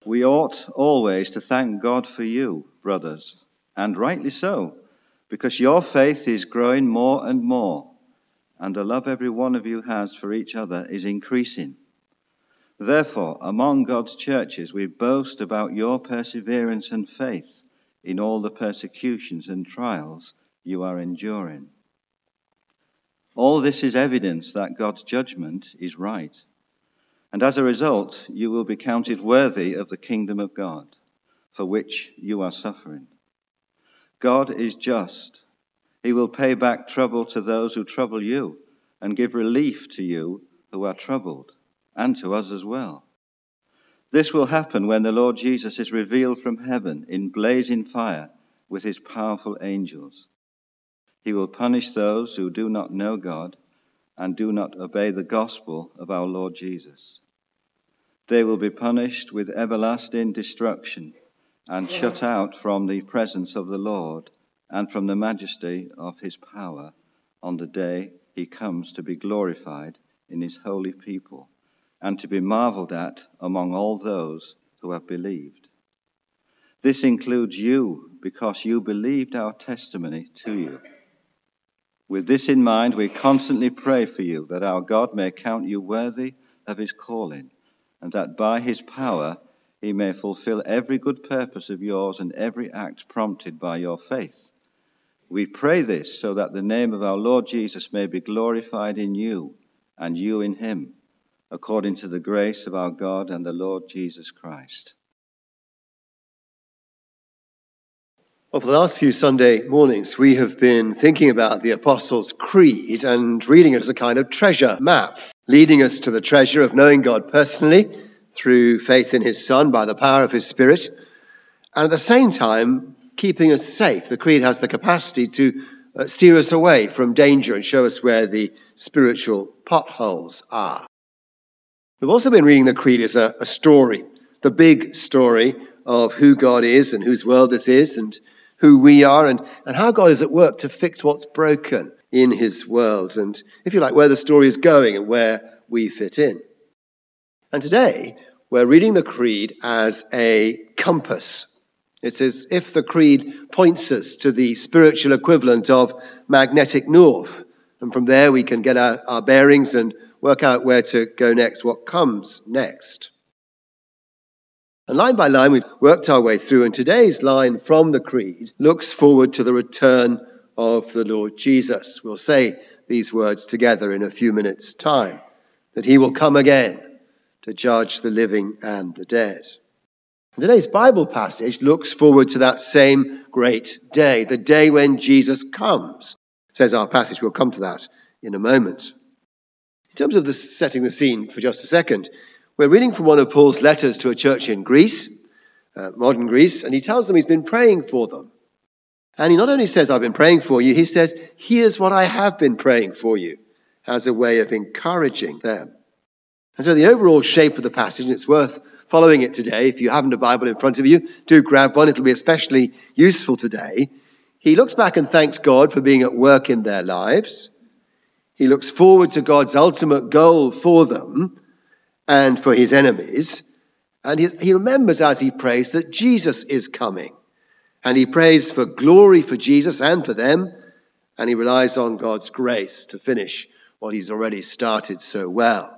We ought always to thank God for you, brothers, and rightly so, because your faith is growing more and more, and the love every one of you has for each other is increasing. Therefore, among God's churches, we boast about your perseverance and faith in all the persecutions and trials you are enduring. All this is evidence that God's judgment is right, and as a result, you will be counted worthy of the kingdom of God, for which you are suffering. God is just. He will pay back trouble to those who trouble you, and give relief to you who are troubled, and to us as well. This will happen when the Lord Jesus is revealed from heaven in blazing fire with his powerful angels. He will punish those who do not know God and do not obey the gospel of our Lord Jesus. They will be punished with everlasting destruction and shut out from the presence of the Lord and from the majesty of his power on the day he comes to be glorified in his holy people and to be marveled at among all those who have believed. This includes you, because you believed our testimony to you. With this in mind, we constantly pray for you, that our God may count you worthy of his calling, and that by his power he may fulfill every good purpose of yours and every act prompted by your faith. We pray this so that the name of our Lord Jesus may be glorified in you, and you in him, according to the grace of our God and the Lord Jesus Christ. Well, for the last few Sunday mornings, we have been thinking about the Apostles' Creed and reading it as a kind of treasure map, leading us to the treasure of knowing God personally through faith in his Son by the power of his Spirit, and at the same time, keeping us safe. The Creed has the capacity to steer us away from danger and show us where the spiritual potholes are. We've also been reading the Creed as a story, the big story of who God is and whose world this is and who we are and how God is at work to fix what's broken in his world and, if you like, where the story is going and where we fit in. And today, we're reading the Creed as a compass. It's as if the Creed points us to the spiritual equivalent of magnetic north. And from there, we can get our bearings and work out where to go next, what comes next. And line by line, we've worked our way through, and today's line from the Creed looks forward to the return of the Lord Jesus. We'll say these words together in a few minutes' time, that he will come again to judge the living and the dead. And today's Bible passage looks forward to that same great day, the day when Jesus comes. Says our passage, we'll come to that in a moment. In terms of setting the scene for just a second, we're reading from one of Paul's letters to a church in Greece, modern Greece, and he tells them he's been praying for them. And he not only says, I've been praying for you, he says, here's what I have been praying for you, as a way of encouraging them. And so the overall shape of the passage, and it's worth following it today. If you haven't a Bible in front of you, do grab one. It'll be especially useful today. He looks back and thanks God for being at work in their lives. He looks forward to God's ultimate goal for them and for his enemies. And he remembers as he prays that Jesus is coming. And he prays for glory for Jesus and for them. And he relies on God's grace to finish what he's already started so well.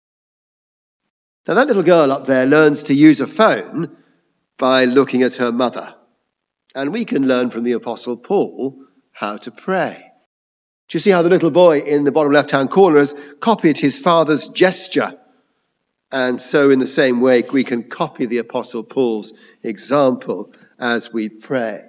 Now that little girl up there learns to use a phone by looking at her mother. And we can learn from the Apostle Paul how to pray. Do you see how the little boy in the bottom left-hand corner has copied his father's gesture? And so in the same way, we can copy the Apostle Paul's example as we pray.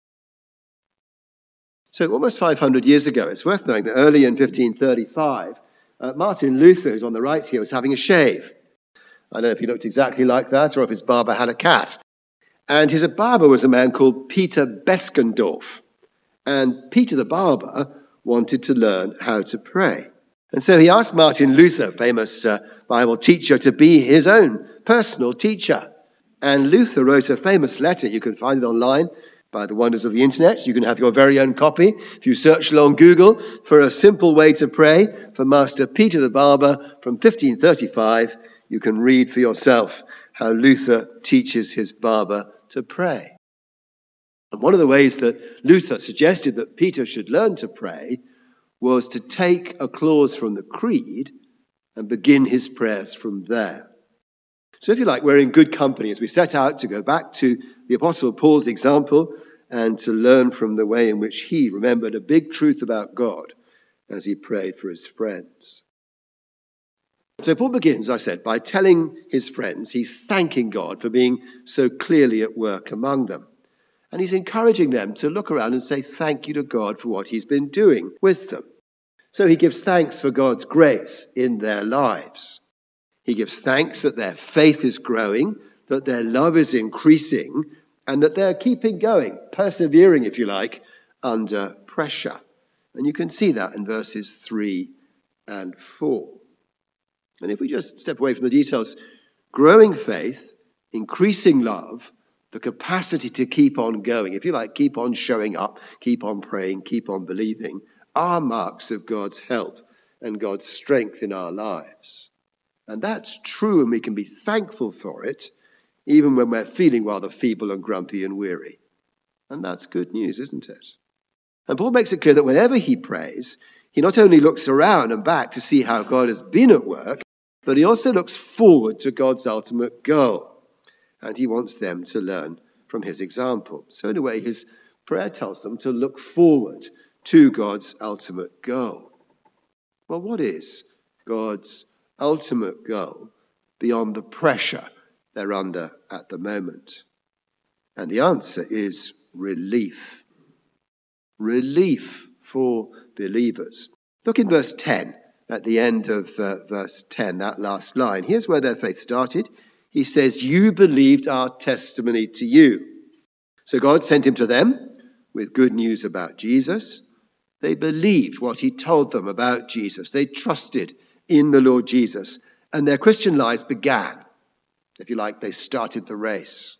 So almost 500 years ago, it's worth knowing that early in 1535, Martin Luther, who's on the right here, was having a shave. I don't know if he looked exactly like that or if his barber had a cat. And his barber was a man called Peter Beskendorf. And Peter the barber wanted to learn how to pray. And so he asked Martin Luther, famous Bible teacher, to be his own personal teacher. And Luther wrote a famous letter. You can find it online by the wonders of the internet. You can have your very own copy. If you search along Google for a simple way to pray for Master Peter the barber from 1535, you can read for yourself how Luther teaches his barber to pray. And one of the ways that Luther suggested that Peter should learn to pray was to take a clause from the creed and begin his prayers from there. So if you like, we're in good company as we set out to go back to the Apostle Paul's example and to learn from the way in which he remembered a big truth about God as he prayed for his friends. So Paul begins, I said, by telling his friends he's thanking God for being so clearly at work among them. And he's encouraging them to look around and say thank you to God for what he's been doing with them. So he gives thanks for God's grace in their lives. He gives thanks that their faith is growing, that their love is increasing, and that they're keeping going, persevering, if you like, under pressure. And you can see that in verses 3 and 4. And if we just step away from the details, growing faith, increasing love, the capacity to keep on going, if you like, keep on showing up, keep on praying, keep on believing, are marks of God's help and God's strength in our lives. And that's true, and we can be thankful for it, even when we're feeling rather feeble and grumpy and weary. And that's good news, isn't it? And Paul makes it clear that whenever he prays, he not only looks around and back to see how God has been at work, but he also looks forward to God's ultimate goal. And he wants them to learn from his example. So in a way, his prayer tells them to look forward to God's ultimate goal. Well, what is God's ultimate goal beyond the pressure they're under at the moment? And the answer is relief. Relief for believers. Look in verse 10, at the end of verse 10, that last line. Here's where their faith started. He says, you believed our testimony to you. So God sent him to them with good news about Jesus. They believed what he told them about Jesus. They trusted in the Lord Jesus. And their Christian lives began. If you like, they started the race.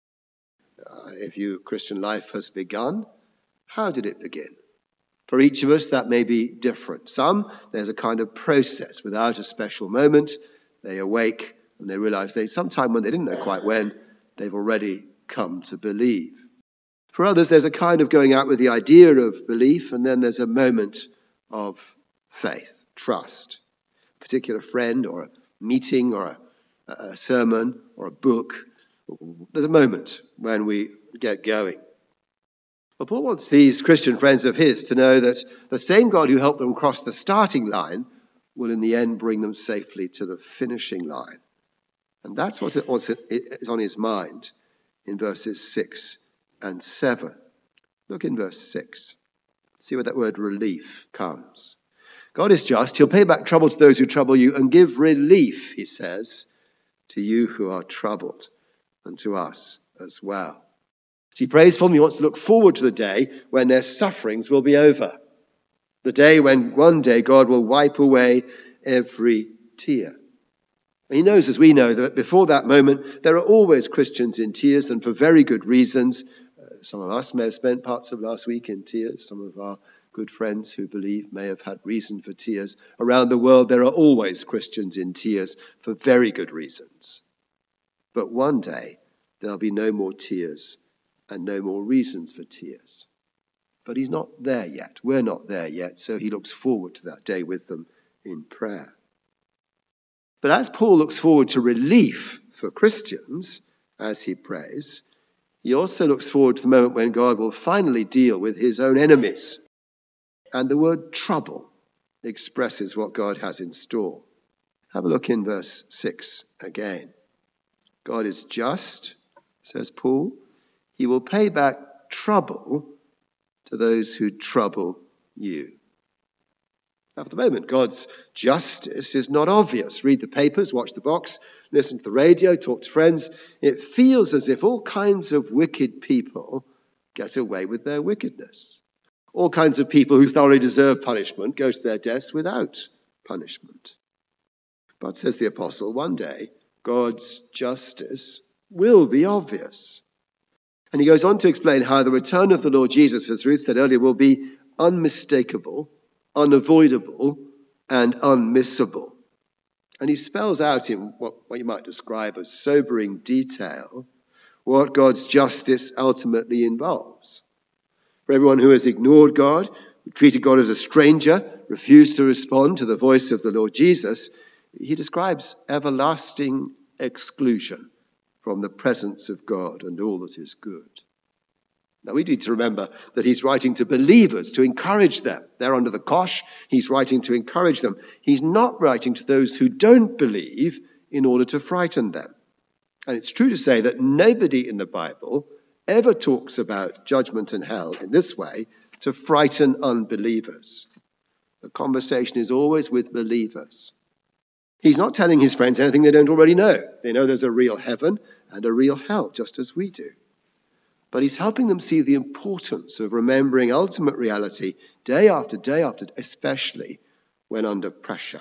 If your Christian life has begun, how did it begin? For each of us, that may be different. Some, there's a kind of process without a special moment. They awake and they realize sometime when they didn't know quite when, they've already come to believe. For others, there's a kind of going out with the idea of belief, and then there's a moment of faith, trust. A particular friend or a meeting or a sermon or a book. There's a moment when we get going. Well, Paul wants these Christian friends of his to know that the same God who helped them cross the starting line will in the end bring them safely to the finishing line. And that's what is on his mind in verses 6 and 7. Look in verse 6. See where that word relief comes. God is just. He'll pay back trouble to those who trouble you and give relief, he says, to you who are troubled, and to us as well. As he prays for them, he wants to look forward to the day when their sufferings will be over. The day when one day God will wipe away every tear. And he knows, as we know, that before that moment, there are always Christians in tears, and for very good reasons. Some of us may have spent parts of last week in tears. Some of our good friends who believe may have had reason for tears. Around the world, there are always Christians in tears for very good reasons. But one day, there'll be no more tears and no more reasons for tears. But he's not there yet. We're not there yet, so he looks forward to that day with them in prayer. But as Paul looks forward to relief for Christians as he prays, he also looks forward to the moment when God will finally deal with his own enemies. And the word trouble expresses what God has in store. Have a look in verse 6 again. God is just, says Paul. He will pay back trouble to those who trouble you. Now, for the moment, God's justice is not obvious. Read the papers, watch the box, listen to the radio, talk to friends. It feels as if all kinds of wicked people get away with their wickedness. All kinds of people who thoroughly deserve punishment go to their deaths without punishment. But, says the apostle, one day God's justice will be obvious. And he goes on to explain how the return of the Lord Jesus, as Ruth said earlier, will be unmistakable, unavoidable, and unmissable. And he spells out in what you might describe as sobering detail what God's justice ultimately involves. For everyone who has ignored God, who treated God as a stranger, refused to respond to the voice of the Lord Jesus, he describes everlasting exclusion from the presence of God and all that is good. Now, we need to remember that he's writing to believers to encourage them. They're under the cosh. He's writing to encourage them. He's not writing to those who don't believe in order to frighten them. And it's true to say that nobody in the Bible ever talks about judgment and hell in this way to frighten unbelievers. The conversation is always with believers. He's not telling his friends anything they don't already know. They know there's a real heaven and a real hell, just as we do. But he's helping them see the importance of remembering ultimate reality day after day after, especially when under pressure.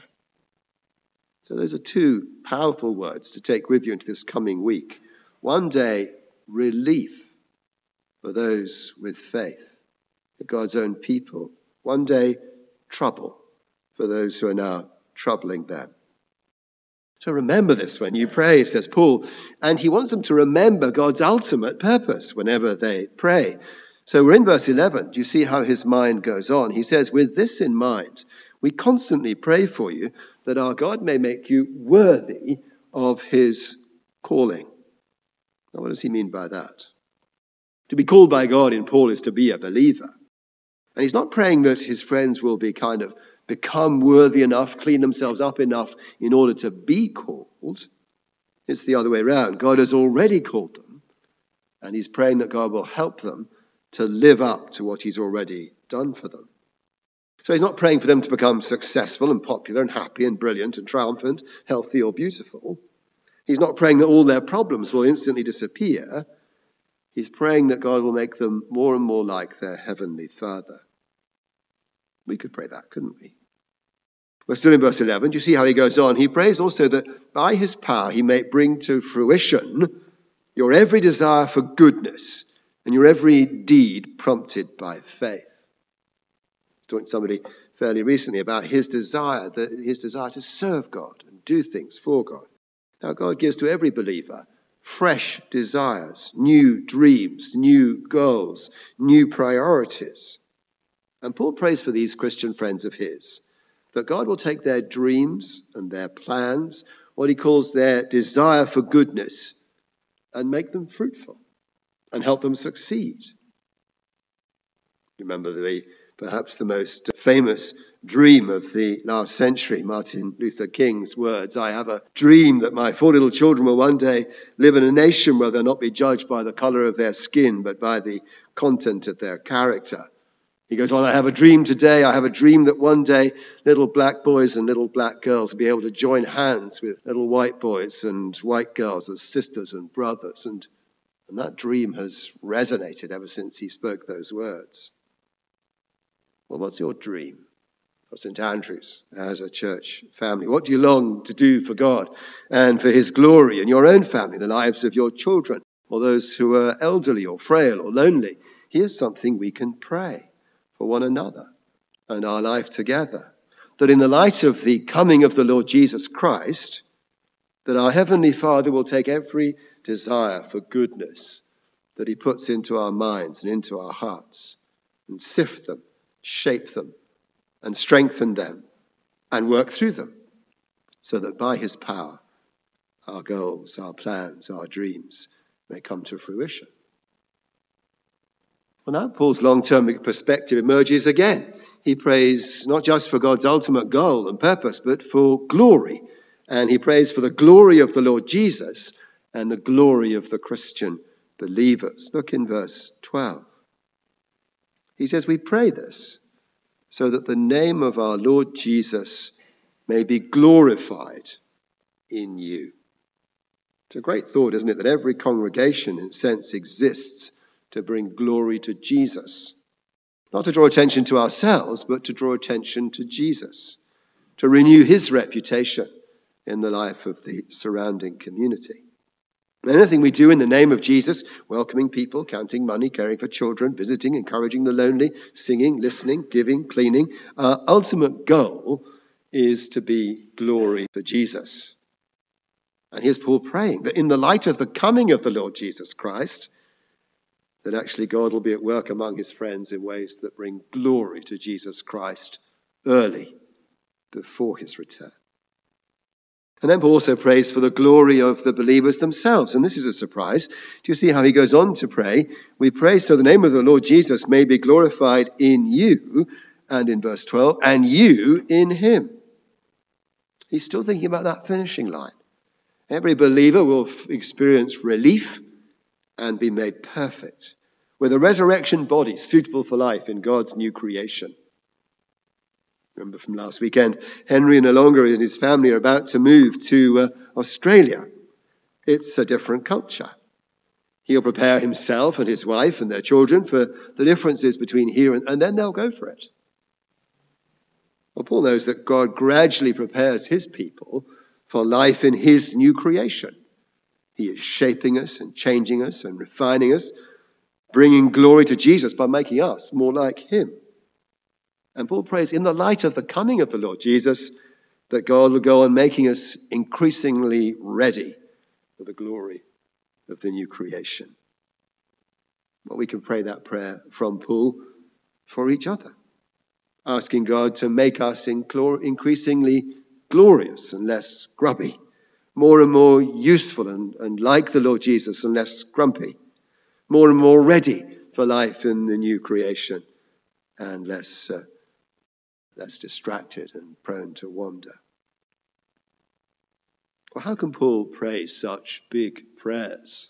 So those are two powerful words to take with you into this coming week. One day, relief for those with faith, for God's own people. One day, trouble for those who are now troubling them. So remember this when you pray, says Paul. And he wants them to remember God's ultimate purpose whenever they pray. So we're in verse 11. Do you see how his mind goes on? He says, with this in mind, we constantly pray for you that our God may make you worthy of his calling. Now, what does he mean by that? To be called by God in Paul is to be a believer. And he's not praying that his friends will be become worthy enough, clean themselves up enough in order to be called. It's the other way around. God has already called them, and he's praying that God will help them to live up to what he's already done for them. So he's not praying for them to become successful and popular and happy and brilliant and triumphant, healthy or beautiful. He's not praying that all their problems will instantly disappear. He's praying that God will make them more and more like their heavenly Father. We could pray that, couldn't we? We're still in verse 11. Do you see how he goes on? He prays also that by his power he may bring to fruition your every desire for goodness and your every deed prompted by faith. I was talking to somebody fairly recently about his desire to serve God and do things for God. Now, God gives to every believer fresh desires, new dreams, new goals, new priorities. And Paul prays for these Christian friends of his that God will take their dreams and their plans, what he calls their desire for goodness, and make them fruitful and help them succeed. Remember perhaps the most famous dream of the last century, Martin Luther King's words, I have a dream that my 4 little children will one day live in a nation where they'll not be judged by the color of their skin, but by the content of their character. He goes on, I have a dream today. I have a dream that one day little black boys and little black girls will be able to join hands with little white boys and white girls as sisters and brothers. And that dream has resonated ever since he spoke those words. Well, what's your dream for St. Andrew's as a church family? What do you long to do for God and for his glory in your own family, the lives of your children, or those who are elderly or frail or lonely? Here's something we can pray for one another and our life together, that in the light of the coming of the Lord Jesus Christ, that our Heavenly Father will take every desire for goodness that he puts into our minds and into our hearts and sift them, shape them, and strengthen them and work through them so that by his power, our goals, our plans, our dreams may come to fruition. Well, now Paul's long-term perspective emerges again. He prays not just for God's ultimate goal and purpose, but for glory. And he prays for the glory of the Lord Jesus and the glory of the Christian believers. Look in verse 12. He says, we pray this so that the name of our Lord Jesus may be glorified in you. It's a great thought, isn't it, that every congregation, in a sense, exists to bring glory to Jesus. Not to draw attention to ourselves, but to draw attention to Jesus, to renew his reputation in the life of the surrounding community. Anything we do in the name of Jesus, welcoming people, counting money, caring for children, visiting, encouraging the lonely, singing, listening, giving, cleaning, our ultimate goal is to be glory for Jesus. And here's Paul praying that in the light of the coming of the Lord Jesus Christ, that actually God will be at work among his friends in ways that bring glory to Jesus Christ early, before his return. And then Paul also prays for the glory of the believers themselves. And this is a surprise. Do you see how he goes on to pray? We pray so the name of the Lord Jesus may be glorified in you, and in verse 12, and you in him. He's still thinking about that finishing line. Every believer will experience relief and be made perfect with a resurrection body suitable for life in God's new creation. Remember from last weekend, Henry no longer and his family are about to move to Australia. It's a different culture. He'll prepare himself and his wife and their children for the differences between here and then they'll go for it. Well, Paul knows that God gradually prepares his people for life in his new creation. He is shaping us and changing us and refining us, bringing glory to Jesus by making us more like him. And Paul prays in the light of the coming of the Lord Jesus that God will go on making us increasingly ready for the glory of the new creation. Well, we can pray that prayer from Paul for each other, asking God to make us increasingly glorious and less grubby, more and more useful and like the Lord Jesus and less grumpy, more and more ready for life in the new creation and less distracted and prone to wander. Well, how can Paul pray such big prayers?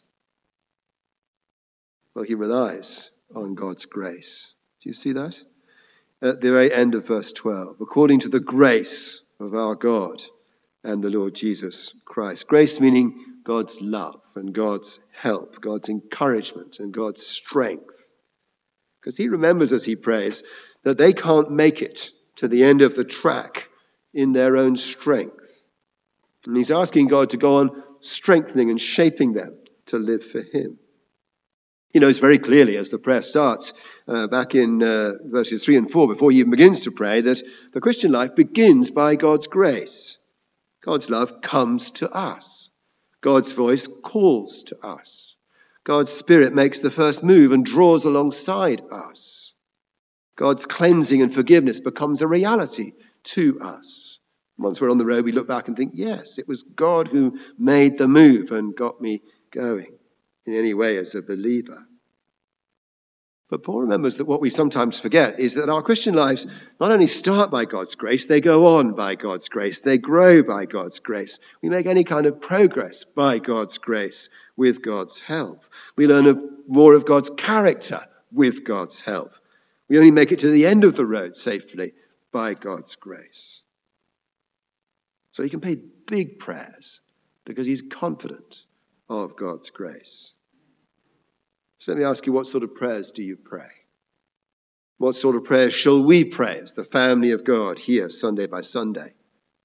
Well, he relies on God's grace. Do you see that? At the very end of verse 12, according to the grace of our God and the Lord Jesus Christ. Grace meaning God's love and God's help, God's encouragement and God's strength. Because he remembers as he prays that they can't make it to the end of the track in their own strength. And he's asking God to go on strengthening and shaping them to live for him. He knows very clearly as the prayer starts, back in verses 3 and 4, before he even begins to pray, that the Christian life begins by God's grace. God's love comes to us. God's voice calls to us. God's Spirit makes the first move and draws alongside us. God's cleansing and forgiveness becomes a reality to us. Once we're on the road, we look back and think, yes, it was God who made the move and got me going in any way as a believer. But Paul remembers that what we sometimes forget is that our Christian lives not only start by God's grace, they go on by God's grace, they grow by God's grace. We make any kind of progress by God's grace with God's help. We learn more of God's character with God's help. We only make it to the end of the road safely by God's grace. So he can pray big prayers because he's confident of God's grace. So let me ask you, what sort of prayers do you pray? What sort of prayers shall we pray as the family of God here Sunday by Sunday?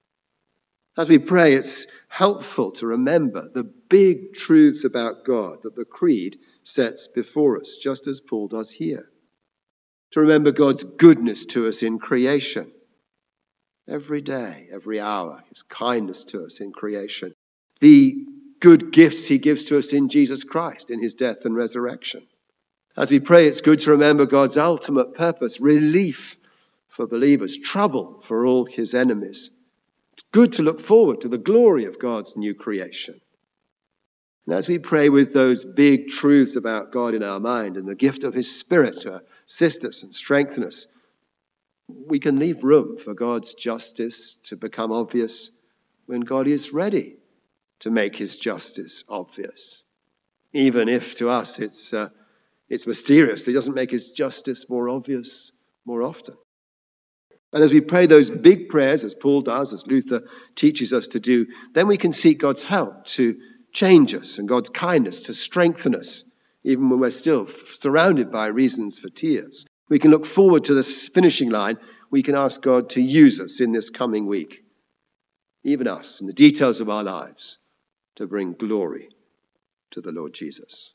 As we pray, it's helpful to remember the big truths about God that the Creed sets before us, just as Paul does here. To remember God's goodness to us in creation. Every day, every hour, his kindness to us in creation. The good gifts he gives to us in Jesus Christ, in his death and resurrection. As we pray, it's good to remember God's ultimate purpose, relief for believers, trouble for all his enemies. It's good to look forward to the glory of God's new creation. And as we pray with those big truths about God in our mind and the gift of his Spirit to assist us and strengthen us, we can leave room for God's justice to become obvious when God is ready to make his justice obvious. Even if to us it's mysterious, he doesn't make his justice more obvious more often. And as we pray those big prayers, as Paul does, as Luther teaches us to do, then we can seek God's help to change us and God's kindness to strengthen us, even when we're still surrounded by reasons for tears. We can look forward to this finishing line. We can ask God to use us in this coming week, even us, in the details of our lives, to bring glory to the Lord Jesus.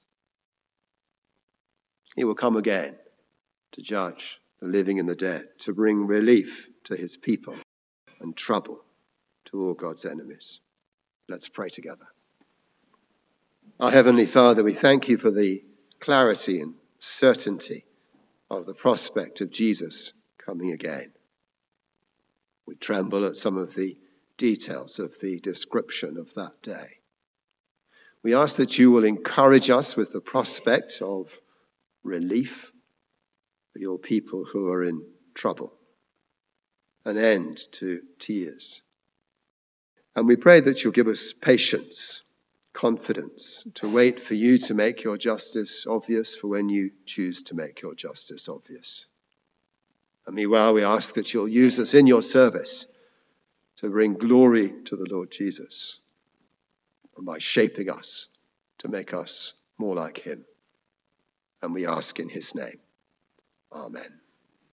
He will come again to judge the living and the dead, to bring relief to his people, and trouble to all God's enemies. Let's pray together. Our Heavenly Father, we thank you for the clarity and certainty of the prospect of Jesus coming again. We tremble at some of the details of the description of that day. We ask that you will encourage us with the prospect of relief for your people who are in trouble, an end to tears. And we pray that you'll give us patience, confidence, to wait for you to make your justice obvious for when you choose to make your justice obvious. And meanwhile, we ask that you'll use us in your service to bring glory to the Lord Jesus, and by shaping us to make us more like him. And we ask in his name. Amen.